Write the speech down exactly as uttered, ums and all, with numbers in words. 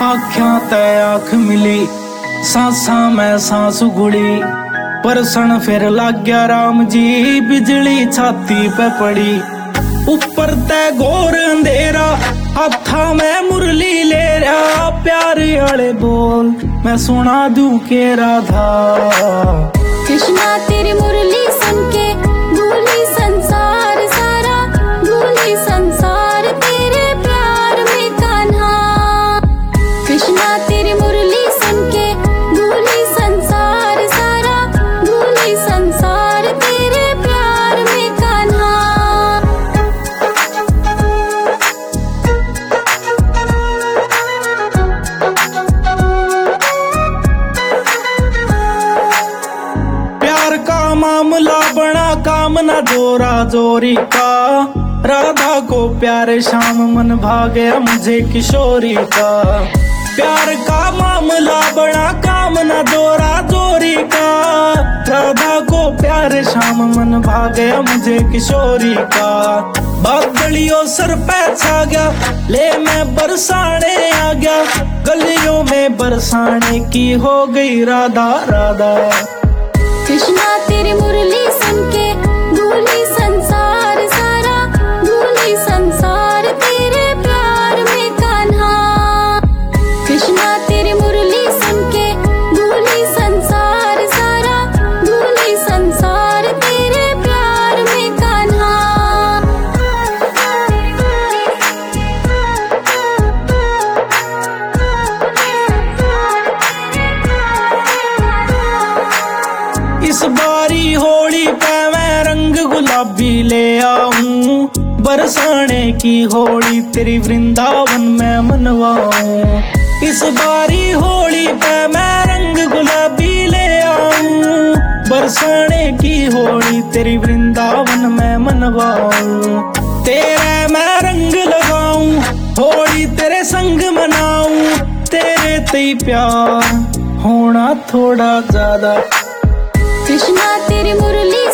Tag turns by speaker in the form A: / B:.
A: आँखों ते आँख मिली, सांसा में सांस उगड़ी, परसण फिर लाग गया राम जी, बिजली छाती पे पड़ी। ऊपर ते घोर अंधेरा, हाथा में मुरली ले रहा, प्यार वाले बोल मैं सुना दूं के राधा।
B: कृष्णा तेरी मुरली सुन के भूली संसार सारा, भूली संसार तेरे प्यार में कान्हा। कृष्णा तेरी मुरली सुन के भूली संसार सारा, भूली संसार तेरे प्यार में कान्हा।
A: प्यार का मामला बना काम ना जोरा जोरी का, राधा को प्यारे शाम मन भागया मुझे किशोरी का। प्यार का मामला बड़ा काम ना जोरा जोरी का, राधा को प्यारे शाम मन भागया मुझे किशोरी का। बादलियों सर पे छा गया, ले मैं बरसाने आ गया, गलियों में बरसाने की हो गई राधा राधा।
B: कृष्णा तेरी मुरली सुन के भूली संसार सारा, भूली संसार तेरे प्यार में कान्हा। कृष्णा तेरी मुरली सुन के भूली संसार सारा, भूली संसार तेरे प्यार में कान्हा।
A: इस बारी होली पे मैं रंग गुलाबी ले आऊं, बरसाने की होली तेरी वृंदावन में मनवाऊं। इस बारी होली पे मैं रंग गुलाबी ले आऊं, बरसाने की होली तेरी वृंदावन में मनवाऊं। तेरे मैं रंग लगाऊं, होली तेरे संग मनाऊं, तेरे ते प्यार होना थोड़ा ज्यादा।
B: कृष्णा तेरी मुरली